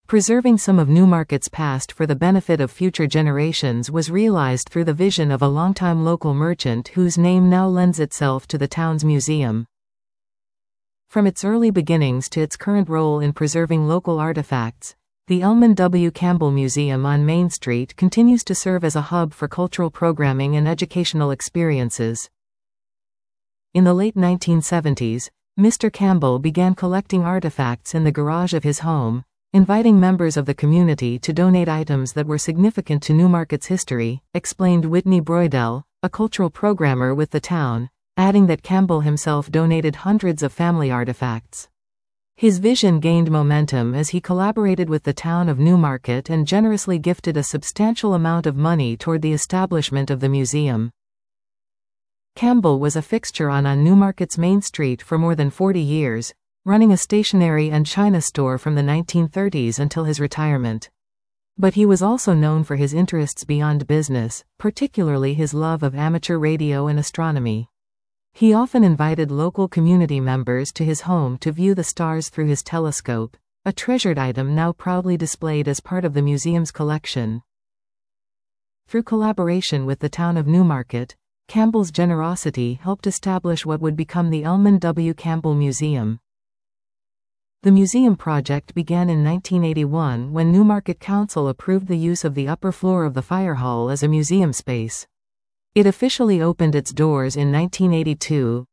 Preserving some of Newmarket's past for the benefit of future generations was realized through the vision of a longtime local merchant whose name now lends itself to the town's museum. From its early beginnings to its current role in preserving local artifacts, the Elman W. Campbell Museum on Main Street continues to serve as a hub for cultural programming and educational experiences. In the late 1970s, Mr. Campbell began collecting artifacts in the garage of his home, inviting members of the community to donate items that were significant to Newmarket's history, explained Whitney Broydell, a cultural programmer with the town, adding that Campbell himself donated hundreds of family artifacts. His vision gained momentum as he collaborated with the town of Newmarket and generously gifted a substantial amount of money toward the establishment of the museum. Campbell was a fixture on Newmarket's Main Street for more than 40 years, running a stationery and china store from the 1930s until his retirement. But he was also known for his interests beyond business, particularly his love of amateur radio and astronomy. He often invited local community members to his home to view the stars through his telescope, a treasured item now proudly displayed as part of the museum's collection. Through collaboration with the town of Newmarket, Campbell's generosity helped establish what would become the Elman W. Campbell Museum. The museum project began in 1981 when Newmarket Council approved the use of the upper floor of the fire hall as a museum space. It officially opened its doors in 1982.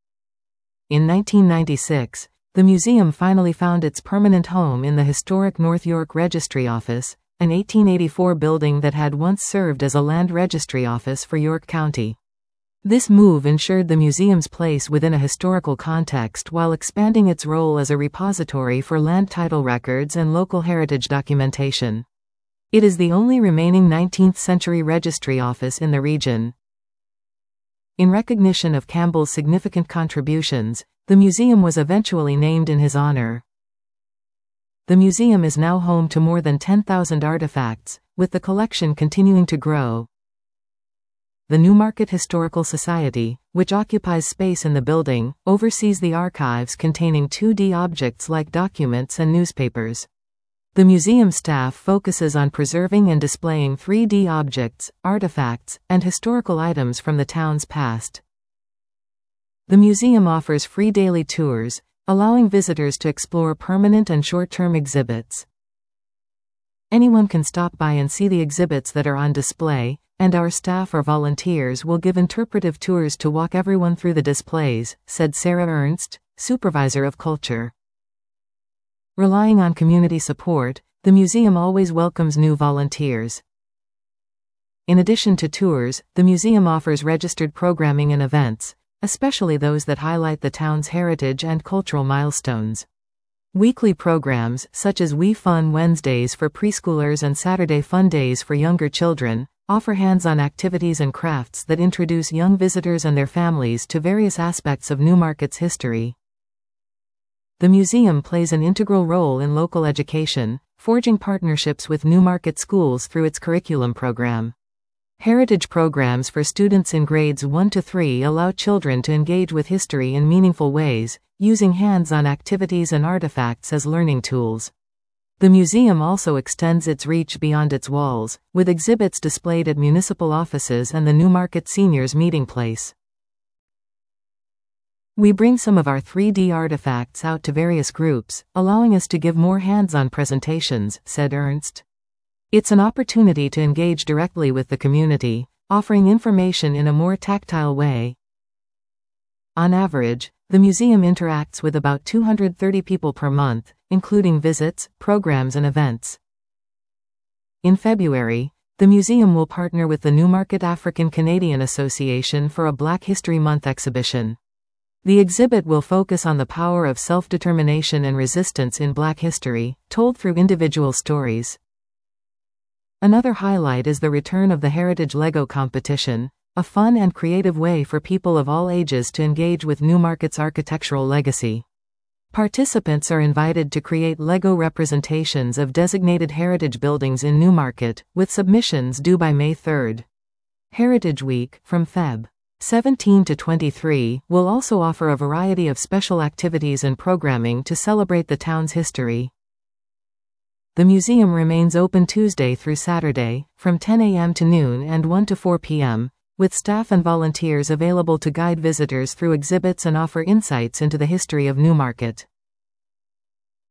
In 1996, the museum finally found its permanent home in the historic North York Registry Office, an 1884 building that had once served as a land registry office for York County. This move ensured the museum's place within a historical context while expanding its role as a repository for land title records and local heritage documentation. It is the only remaining 19th-century registry office in the region. In recognition of Campbell's significant contributions, the museum was eventually named in his honor. The museum is now home to more than 10,000 artifacts, with the collection continuing to grow. The Newmarket Historical Society, which occupies space in the building, oversees the archives containing 2D objects like documents and newspapers. The museum staff focuses on preserving and displaying 3D objects, artifacts, and historical items from the town's past. The museum offers free daily tours, allowing visitors to explore permanent and short-term exhibits. Anyone can stop by and see the exhibits that are on display, and our staff or volunteers will give interpretive tours to walk everyone through the displays, said Sarah Ernst, supervisor of culture. Relying on community support, the museum always welcomes new volunteers. In addition to tours, the museum offers registered programming and events, especially those that highlight the town's heritage and cultural milestones. Weekly programs, such as We Fun Wednesdays for preschoolers and Saturday Fun Days for younger children, offer hands-on activities and crafts that introduce young visitors and their families to various aspects of Newmarket's history. The museum plays an integral role in local education, forging partnerships with Newmarket schools through its curriculum program. Heritage programs for students in grades 1 to 3 allow children to engage with history in meaningful ways, using hands-on activities and artifacts as learning tools. The museum also extends its reach beyond its walls, with exhibits displayed at municipal offices and the Newmarket Seniors Meeting Place. We bring some of our 3D artifacts out to various groups, allowing us to give more hands-on presentations, said Ernst. It's an opportunity to engage directly with the community, offering information in a more tactile way. On average, the museum interacts with about 230 people per month, including visits, programs and events. In February, the museum will partner with the Newmarket African Canadian Association for a Black History Month exhibition. The exhibit will focus on the power of self-determination and resistance in Black history, told through individual stories. Another highlight is the return of the Heritage Lego competition, a fun and creative way for people of all ages to engage with Newmarket's architectural legacy. Participants are invited to create Lego representations of designated heritage buildings in Newmarket, with submissions due by May 3. Heritage Week, from Feb. 17 to 23, will also offer a variety of special activities and programming to celebrate the town's history. The museum remains open Tuesday through Saturday, from 10 a.m. to noon and 1 to 4 p.m., with staff and volunteers available to guide visitors through exhibits and offer insights into the history of Newmarket.